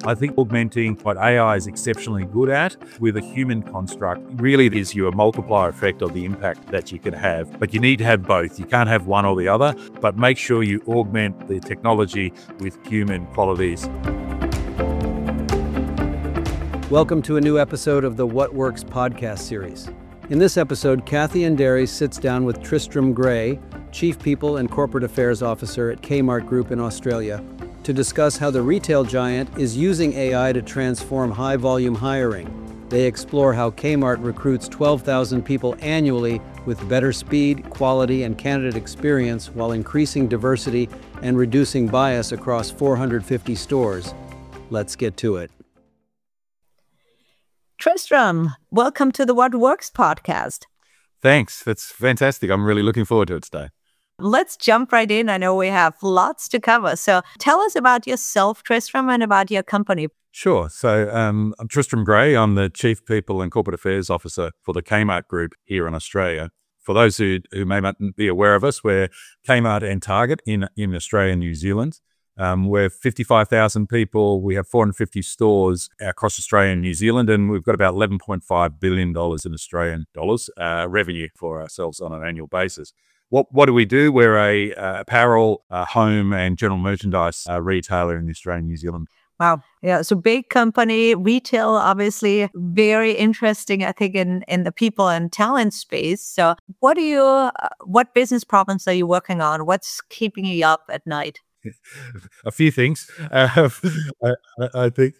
I think augmenting what AI is exceptionally good at with a human construct really is your multiplier effect of the impact that you can have. But you need to have both. You can't have one or the other, but make sure you augment the technology with human qualities. Welcome to a new episode of the What Works podcast series. In this episode, Kathy Anderi sits down with Tristram Gray, Chief People and Corporate Affairs Officer at Kmart Group in Australia, to discuss how the retail giant is using AI to transform high-volume hiring. They explore how Kmart recruits 12,000 people annually with better speed, quality, and candidate experience while increasing diversity and reducing bias across 450 stores. Let's get to it. Tristram, welcome to the What Works podcast. Thanks. That's fantastic. I'm really looking forward to it today. Let's jump right in. I know we have lots to cover. So tell us about yourself, Tristram, and about your company. Sure. So I'm Tristram Gray. I'm the Chief People and Corporate Affairs Officer for the Kmart Group here in Australia. For those who may not be aware of us, we're Kmart and Target in Australia and New Zealand. We're 55,000 people. We have 450 stores across Australia and New Zealand, and we've got about $11.5 billion in Australian dollars revenue for ourselves on an annual basis. What do we do? We're a apparel, home and general merchandise retailer in Australia and New Zealand. Wow. Yeah. So big company, retail, obviously very interesting, I think, in the people and talent space. So what business problems are you working on? What's keeping you up at night? A few things, I think,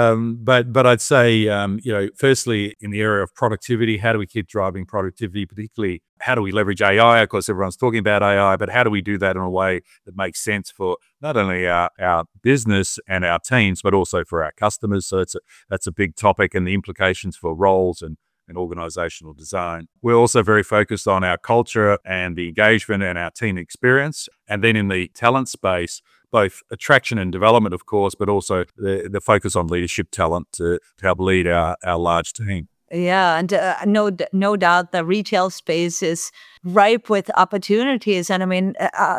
but I'd say, firstly, in the area of productivity, how do we keep driving productivity? Particularly, how do we leverage AI? Of course, everyone's talking about AI, but how do we do that in a way that makes sense for not only our business and our teams, but also for our customers? So that's a big topic, and the implications for roles and organizational design. We're also very focused on our culture and the engagement and our team experience. And then in the talent space, both attraction and development, of course, but also the focus on leadership talent to help lead our large team. Yeah, and no doubt the retail space is ripe with opportunities. And I mean,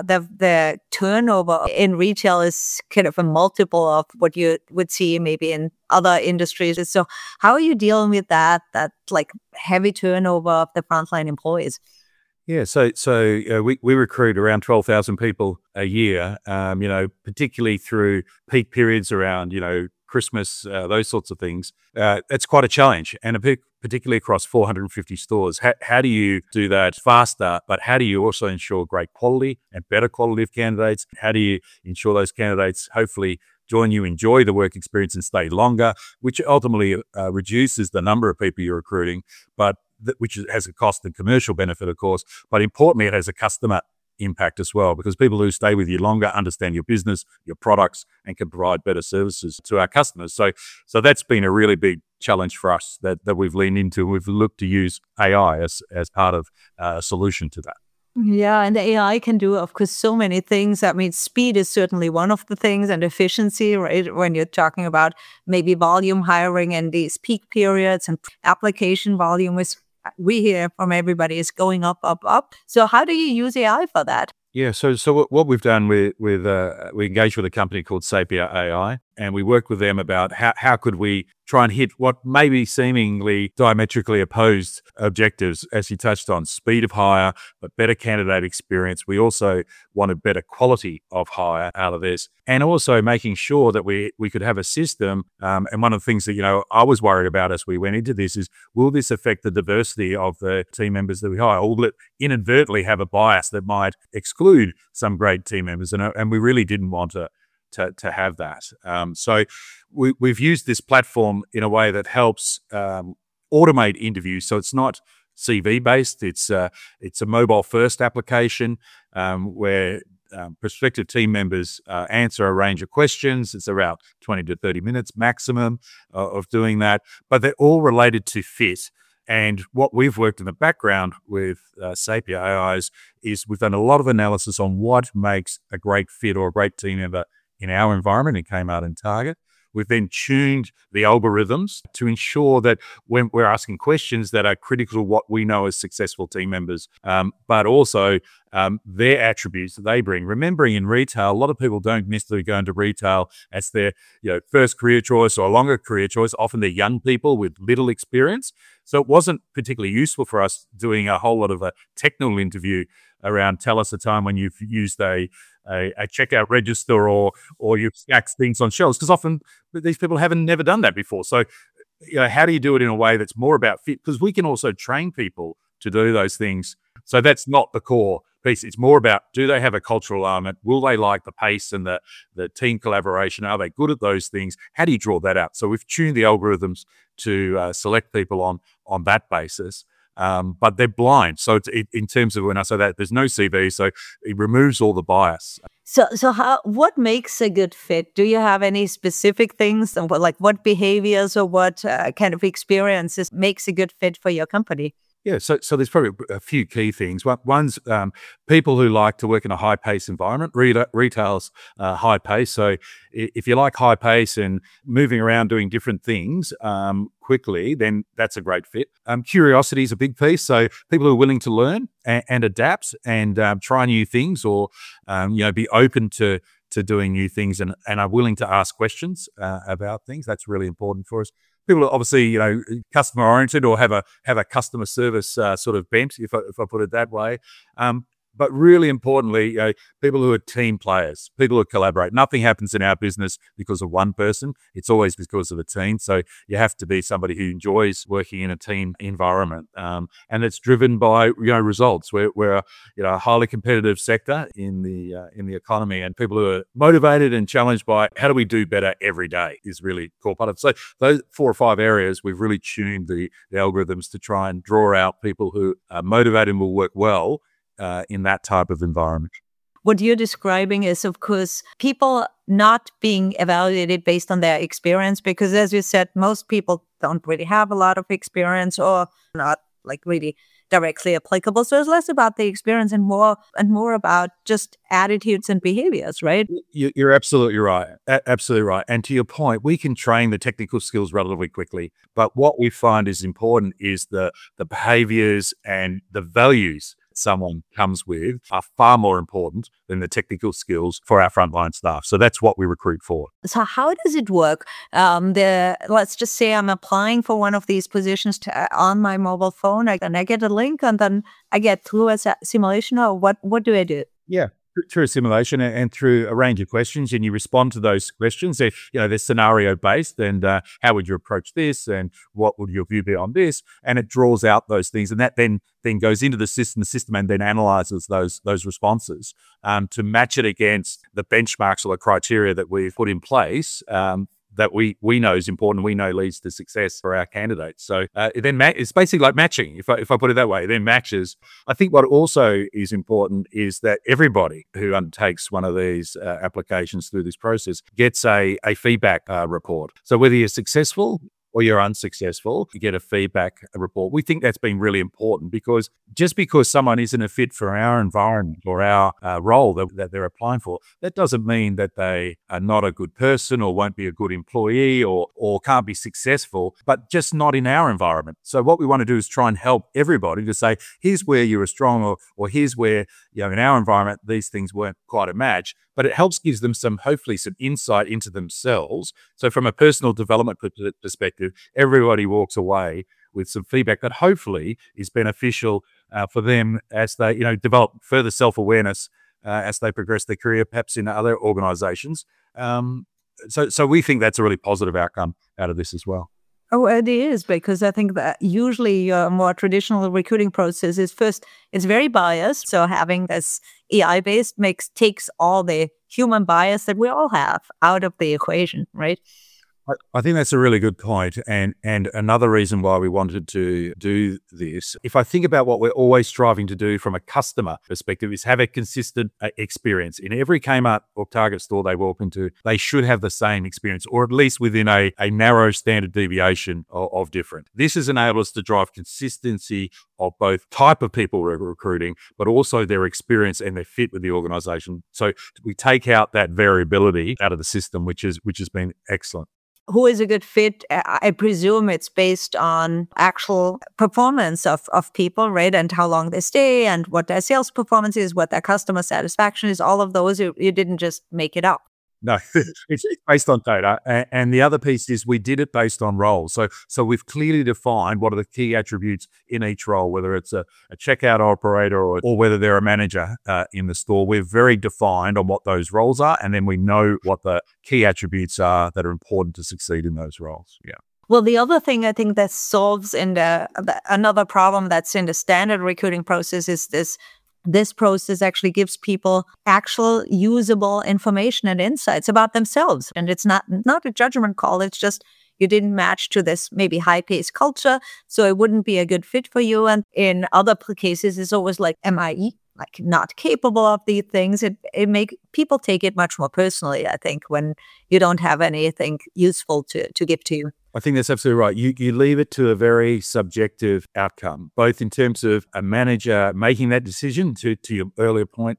the turnover in retail is kind of a multiple of what you would see maybe in other industries. So how are you dealing with that like heavy turnover of the frontline employees? Yeah, so we recruit around 12,000 people a year, particularly through peak periods around, Christmas, those sorts of things. It's quite a challenge, and particularly across 450 stores. How do you do that faster, but how do you also ensure great quality and better quality of candidates? How do you ensure those candidates hopefully join you, enjoy the work experience and stay longer, which ultimately reduces the number of people you're recruiting, but which has a cost and commercial benefit, of course, but importantly, it has a customer impact as well, because people who stay with you longer understand your business, your products, and can provide better services to our customers. So that's been a really big challenge for us that we've leaned into. We've looked to use AI as part of a solution to that. Yeah, and the AI can do, of course, so many things. I mean, speed is certainly one of the things, and efficiency, right? When you're talking about maybe volume hiring and these peak periods and application volume is, we hear from everybody, is going up. So how do you use AI for that? Yeah, so what we've done we engaged with a company called Sapia AI, and we worked with them about how could we try and hit what may be seemingly diametrically opposed objectives, as you touched on, speed of hire, but better candidate experience. We also wanted better quality of hire out of this, and also making sure that we could have a system. And one of the things that, I was worried about as we went into this is, will this affect the diversity of the team members that we hire? Or will it inadvertently have a bias that might exclude some great team members? And we really didn't want to have that. So we've used this platform in a way that helps automate interviews. So it's not CV based. It's a mobile first application where prospective team members answer a range of questions. It's around 20 to 30 minutes maximum of doing that, but they're all related to fit. And what we've worked in the background with Sapia AI is we've done a lot of analysis on what makes a great fit or a great team member in our environment in Kmart and Target. we've then tuned the algorithms to ensure that when we're asking questions that are critical to what we know as successful team members, but also their attributes that they bring. Remembering in retail, a lot of people don't necessarily go into retail as their first career choice or a longer career choice. Often they're young people with little experience. So it wasn't particularly useful for us doing a whole lot of a technical interview around tell us a time when you've used a checkout register or you've stacked things on shelves, because often these people never done that before. So how do you do it in a way that's more about fit? Because we can also train people to do those things. So that's not the core piece. It's more about, do they have a cultural element? Will they like the pace and the team collaboration? Are they good at those things? How do you draw that out? So we've tuned the algorithms to select people on that basis. But they're blind. So it's, in terms of when I say that, there's no CV, so it removes all the bias. So what makes a good fit? Do you have any specific things, like what behaviors or what kind of experiences makes a good fit for your company? Yeah, so there's probably a few key things. One's people who like to work in a high-pace environment. Retail's high pace, so if you like high pace and moving around doing different things quickly, then that's a great fit. Curiosity is a big piece, so people who are willing to learn and adapt and try new things, or be open to doing new things and are willing to ask questions about things. That's really important for us. People are obviously, customer oriented or have a customer service sort of bent, if I put it that way. But really importantly, people who are team players, people who collaborate. Nothing happens in our business because of one person. It's always because of a team. So you have to be somebody who enjoys working in a team environment, and it's driven by results. We're a highly competitive sector in the economy, and people who are motivated and challenged by how do we do better every day is really core part of it. So those 4 or 5 areas, we've really tuned the algorithms to try and draw out people who are motivated and will work well in that type of environment. What you're describing is, of course, people not being evaluated based on their experience, because as you said, most people don't really have a lot of experience or not like really directly applicable. So it's less about the experience and more about just attitudes and behaviors, right? You're absolutely right. Absolutely right. And to your point, we can train the technical skills relatively quickly. But what we find is important is the behaviors and the values someone comes with are far more important than the technical skills for our frontline staff. So that's what we recruit for. So how does it work? Let's just say I'm applying for one of these positions on my mobile phone, and I get a link, and then I get through a simulation, or what do I do? Yeah. Through a simulation and through a range of questions, and you respond to those questions. They're scenario based, and how would you approach this, and what would your view be on this? And it draws out those things, and that then goes into the system, and then analyzes those responses to match it against the benchmarks or the criteria that we've put in place. That we know is important, we know leads to success for our candidates. So it's basically like matching, if I put it that way. It then matches. I think what also is important is that everybody who undertakes one of these applications through this process gets a feedback report. So whether you're successful or you're unsuccessful, you get a feedback report. We think that's been really important, because just because someone isn't a fit for our environment or our role that they're applying for, that doesn't mean that they are not a good person or won't be a good employee or can't be successful, but just not in our environment. So what we want to do is try and help everybody to say, here's where you were strong, or here's where, in our environment, these things weren't quite a match. But it gives them hopefully some insight into themselves. So from a personal development perspective, everybody walks away with some feedback that hopefully is beneficial for them as they, develop further self-awareness as they progress their career, perhaps in other organizations. So we think that's a really positive outcome out of this as well. Oh, it is, because I think that usually your more traditional recruiting process is first, it's very biased. So having this AI-based takes all the human bias that we all have out of the equation, right? I think that's a really good point. And another reason why we wanted to do this, if I think about what we're always striving to do from a customer perspective, is have a consistent experience. In every Kmart or Target store they walk into, they should have the same experience, or at least within a narrow standard deviation of different. This has enabled us to drive consistency of both type of people we're recruiting, but also their experience and their fit with the organization. So we take out that variability out of the system, which has been excellent. who is a good fit? I presume it's based on actual performance of people, right? And how long they stay and what their sales performance is, what their customer satisfaction is, all of those. You didn't just make it up. No, it's based on data. And the other piece is we did it based on roles. So we've clearly defined what are the key attributes in each role, whether it's a checkout operator or whether they're a manager in the store. We're very defined on what those roles are. And then we know what the key attributes are that are important to succeed in those roles. Yeah. Well, the other thing I think that solves in another problem that's in the standard recruiting process is this process actually gives people actual usable information and insights about themselves. And it's not a judgment call. It's just you didn't match to this maybe high-paced culture, so it wouldn't be a good fit for you. And in other cases, it's always like, am I like not capable of these things? It make people take it much more personally, I think, when you don't have anything useful to give to you. I think that's absolutely right. You leave it to a very subjective outcome, both in terms of a manager making that decision. To your earlier point,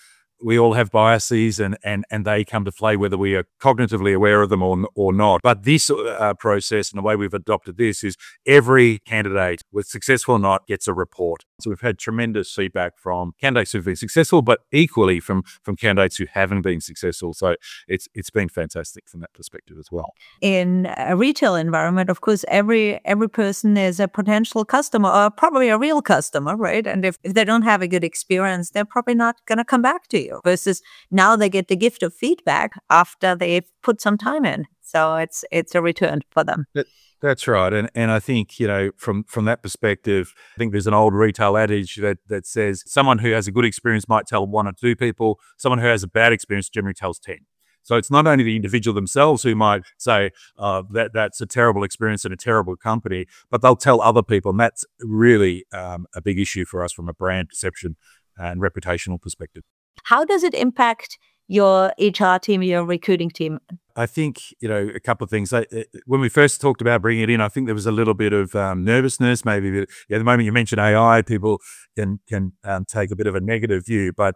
we all have biases and they come to play whether we are cognitively aware of them or not. But this process and the way we've adopted this is every candidate, whether successful or not, gets a report. So we've had tremendous feedback from candidates who've been successful, but equally from candidates who haven't been successful. So it's been fantastic from that perspective as well. In a retail environment, of course, every person is a potential customer or probably a real customer, right? And if they don't have a good experience, they're probably not going to come back to you. Versus now they get the gift of feedback after they've put some time in. So it's a return for them. That's right. And I think, from that perspective, I think there's an old retail adage that says someone who has a good experience might tell 1 or 2 people. Someone who has a bad experience generally tells 10. So it's not only the individual themselves who might say that's a terrible experience in a terrible company, but they'll tell other people. And that's really a big issue for us from a brand perception and reputational perspective. How does it impact your HR team, your recruiting team? I think, a couple of things. When we first talked about bringing it in, I think there was a little bit of nervousness. Maybe the moment you mention AI, people can take a bit of a negative view. But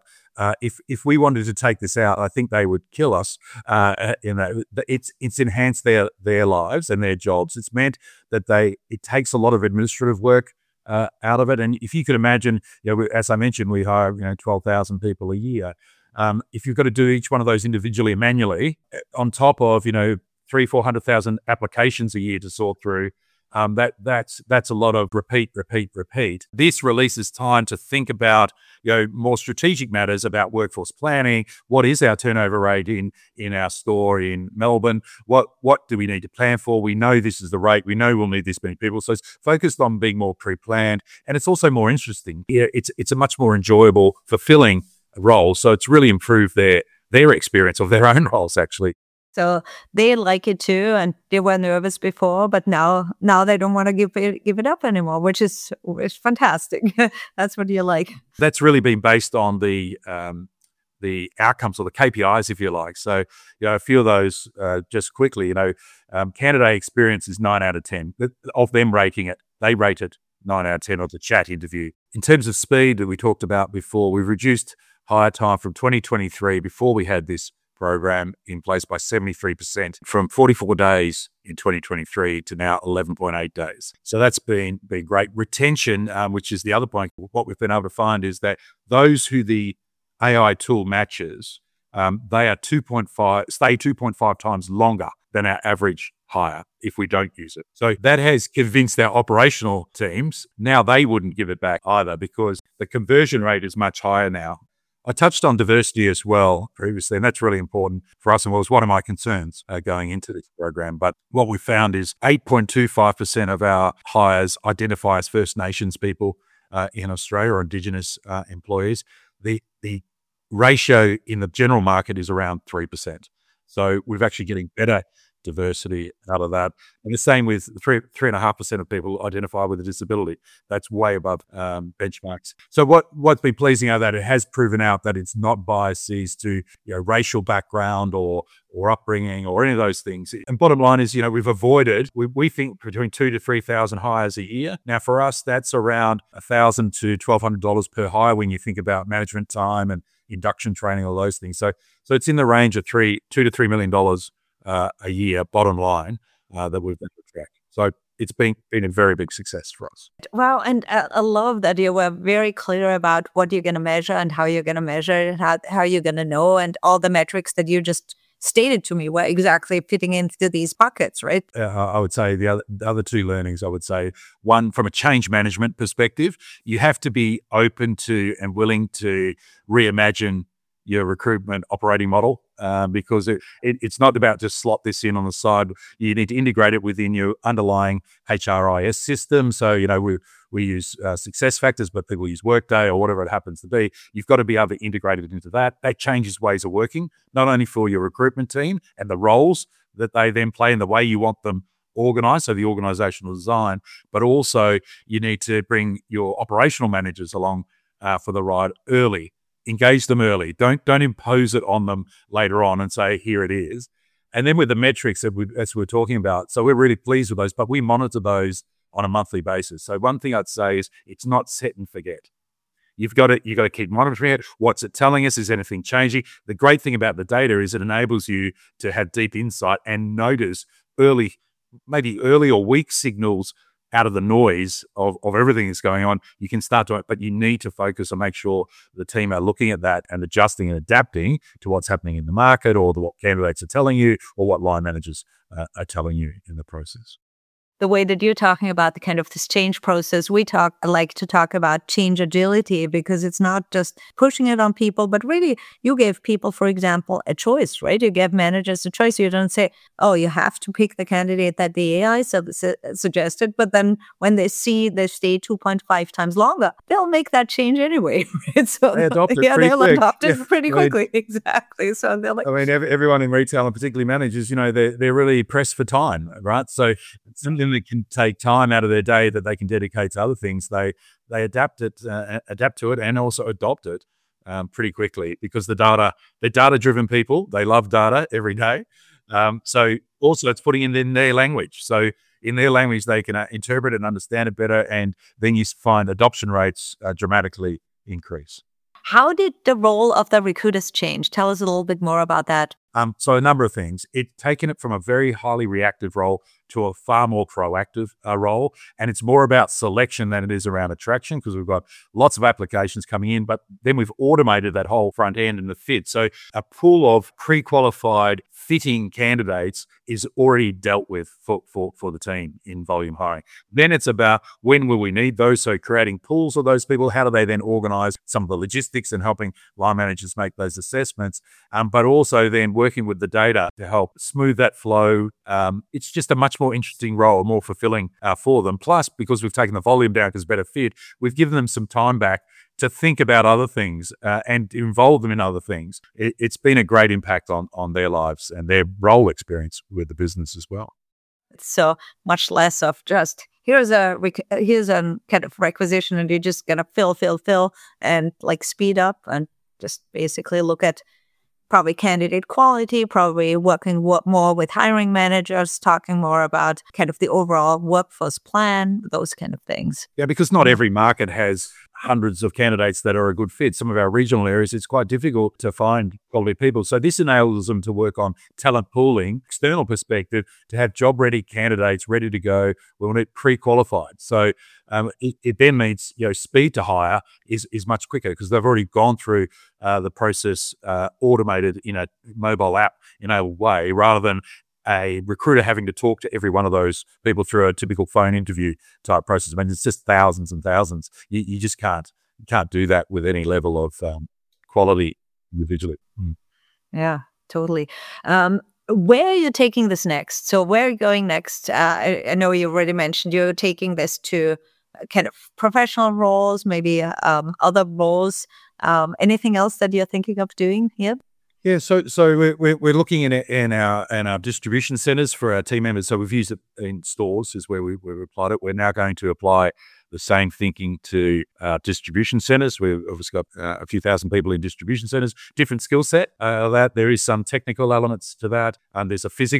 if we wanted to take this out, I think they would kill us. It's enhanced their lives and their jobs. It's meant that it takes a lot of administrative work out of it. And if you could imagine, as I mentioned, we hire 12,000 people a year. If you've got to do each one of those individually and manually, on top of 300,000-400,000 applications a year to sort through, that's a lot of repeat. This releases time to think about more strategic matters about workforce planning. What is our turnover rate in our store in Melbourne? What do we need to plan for? We know this is the rate. We know we'll need this many people. So it's focused on being more pre-planned, and it's also more interesting. It's a much more enjoyable, fulfilling role. So it's really improved their experience of their own roles, actually. So they like it too, and they were nervous before, but now they don't want to give it up anymore, which is fantastic. That's what you like. That's really been based on the outcomes or the KPIs, if you like. So a few of those just quickly. Candidate experience is 9 out of 10 of them rating it. They rated 9 out of 10 of the chat interview. In terms of speed that we talked about before, we've reduced hire time from 2023 before we had this program in place by 73%, from 44 days in 2023 to now 11.8 days. So that's been great. Retention, which is the other point, what we've been able to find is that those who the AI tool matches, they are stay 2.5 times longer than our average hire if we don't use it. So that has convinced our operational teams. Now they wouldn't give it back either because the conversion rate is much higher now. I touched on diversity as well previously, and that's really important for us and was one of my concerns going into this program. But what we found is 8.25% of our hires identify as First Nations people in Australia, or Indigenous employees. The ratio in the general market is around 3%. So we're actually getting better diversity out of that. And the same with 3.5% of people identify with a disability. That's way above benchmarks. So what's been pleasing out of that, it has proven out that it's not biases to racial background or upbringing or any of those things. And bottom line is, we've avoided, we think between 2,000 to 3,000 hires a year. Now for us, that's around $1,000 to $1,200 per hire when you think about management time and induction training, all those things. So it's in the range of $2 to $3 million a year, bottom line, that we've been able to track. So it's been a very big success for us. Wow. And I love that you were very clear about what you're going to measure and how you're going to measure it, how you're going to know, and all the metrics that you just stated to me were exactly fitting into these buckets, right? I would say the other two learnings, I would say, one, from a change management perspective, you have to be open to and willing to reimagine your recruitment operating model, because it's not about just slot this in on the side. You need to integrate it within your underlying HRIS system. So, we use SuccessFactors, but people use Workday or whatever it happens to be. You've got to be able to integrate it into that. That changes ways of working, not only for your recruitment team and the roles that they then play and the way you want them organized, so the organizational design, but also you need to bring your operational managers along for the ride early. Engage them early. Don't impose it on them later on and say, here it is. And then with the metrics as we're talking about, so we're really pleased with those, but we monitor those on a monthly basis. So one thing I'd say is it's not set and forget. You've got to keep monitoring it. What's it telling us? Is anything changing? The great thing about the data is it enables you to have deep insight and notice maybe early or weak signals out of the noise of everything that's going on. You can start to, but you need to focus and make sure the team are looking at that and adjusting and adapting to what's happening in the market, or what candidates are telling you, or what line managers are telling you in the process. The way that you're talking about the kind of this change process, I like to talk about change agility, because it's not just pushing it on people, but really you gave people, for example, a choice, right? You give managers a choice. You don't say, oh, you have to pick the candidate that the AI suggested, but then when they see they stay 2.5 times longer, they'll make that change anyway, right? So they adopt it they'll quick. adopt it pretty quickly. Exactly. So they're like, everyone in retail, and particularly managers, they're really pressed for time, right? So something that can take time out of their day that they can dedicate to other things, they adapt to it and also adopt it pretty quickly, because they're data-driven people. They love data every day. So also it's putting it in their language. So in their language, they can interpret and understand it better, and then you find adoption rates dramatically increase. How did the role of the recruiters change? Tell us a little bit more about that. So a number of things. It's taken it from a very highly reactive role to a far more proactive role. And it's more about selection than it is around attraction, because we've got lots of applications coming in, but then we've automated that whole front end and the fit. So a pool of pre-qualified fitting candidates is already dealt with for the team in volume hiring. Then it's about when will we need those? So creating pools of those people, how do they then organize some of the logistics and helping line managers make those assessments, but also then working with the data to help smooth that flow. It's just a much more interesting role, more fulfilling for them. Plus, because we've taken the volume down because better fit, we've given them some time back to think about other things and involve them in other things. It's been a great impact on their lives and their role experience with the business as well. So much less of just here's a kind of requisition and you're just gonna fill and like speed up and just basically look at probably candidate quality, probably working more with hiring managers, talking more about kind of the overall workforce plan, those kind of things. Yeah, because not every market has hundreds of candidates that are a good fit. Some of our regional areas, it's quite difficult to find quality people. So this enables them to work on talent pooling, external perspective, to have job-ready candidates ready to go. We want it pre-qualified. So it then means speed to hire is much quicker because they've already gone through the process automated in a mobile app enabled way, rather than a recruiter having to talk to every one of those people through a typical phone interview type process. I mean, it's just thousands and thousands. You just can't do that with any level of quality individually. Yeah, totally. Where are you taking this next? So where are you going next? I know you already mentioned you're taking this to kind of professional roles, maybe other roles. Anything else that you're thinking of doing here? Yeah, so we're looking in our distribution centers for our team members. So we've used it in stores is where we've applied it. We're now going to apply the same thinking to distribution centers. We've obviously got a few thousand people in distribution centers, different skill set. That there is some technical elements to that, and there's a physical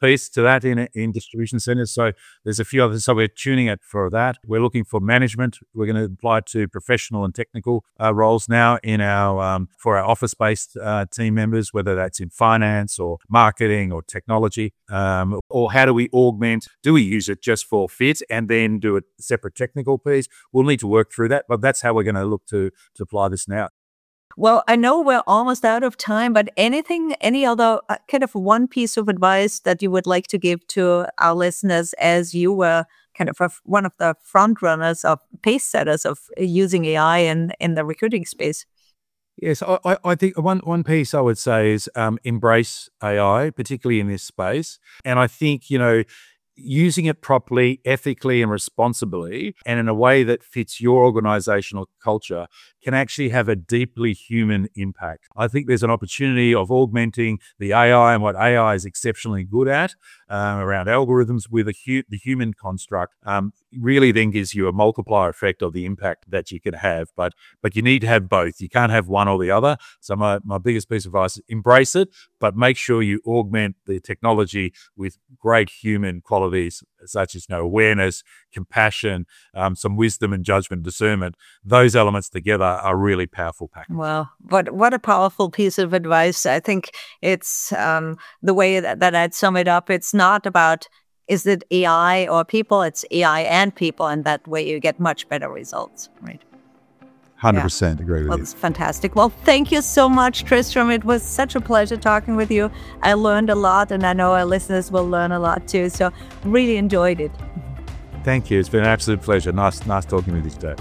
piece to that in distribution centers. So there's a few others. So we're tuning it for that. We're looking for management. We're going to apply it to professional and technical roles now in our for our office-based team members, whether that's in finance or marketing or technology, or how do we augment? Do we use it just for fit and then do a separate technical piece? We'll need to work through that, but that's how we're going to look to apply this now. Well, I know we're almost out of time, but any other kind of one piece of advice that you would like to give to our listeners, as you were kind of one of the front runners of pace setters of using AI in the recruiting space? Yes, I think one piece I would say is embrace AI, particularly in this space. And I think, using it properly, ethically and responsibly, and in a way that fits your organizational culture can actually have a deeply human impact. I think there's an opportunity of augmenting the AI and what AI is exceptionally good at around algorithms with the human construct, really then gives you a multiplier effect of the impact that you can have. But you need to have both. You can't have one or the other. So my biggest piece of advice is embrace it, but make sure you augment the technology with great human qualities such as awareness, compassion, some wisdom and judgment, discernment. Those elements together are really powerful packages. Well, what a powerful piece of advice. I think it's the way that I'd sum it up. It's not about is it AI or people, it's AI and people, and that way you get much better results, right? 100% agree with you. That's fantastic. Well, thank you so much, Tristram. It was such a pleasure talking with you. I learned a lot, and I know our listeners will learn a lot too. So really enjoyed it. Thank you. It's been an absolute pleasure. Nice talking with you today.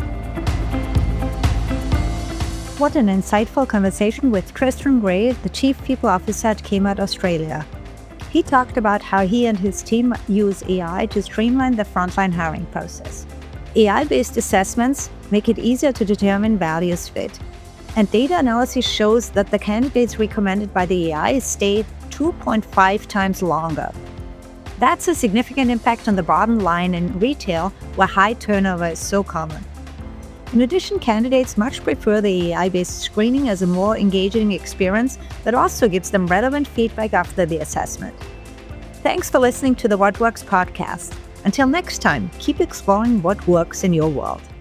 What an insightful conversation with Tristram Gray, the Chief People Officer at Kmart Australia. He talked about how he and his team use AI to streamline the frontline hiring process. AI-based assessments make it easier to determine values fit. And data analysis shows that the candidates recommended by the AI stay 2.5 times longer. That's a significant impact on the bottom line in retail, where high turnover is so common. In addition, candidates much prefer the AI-based screening as a more engaging experience that also gives them relevant feedback after the assessment. Thanks for listening to the What Works podcast. Until next time, keep exploring what works in your world.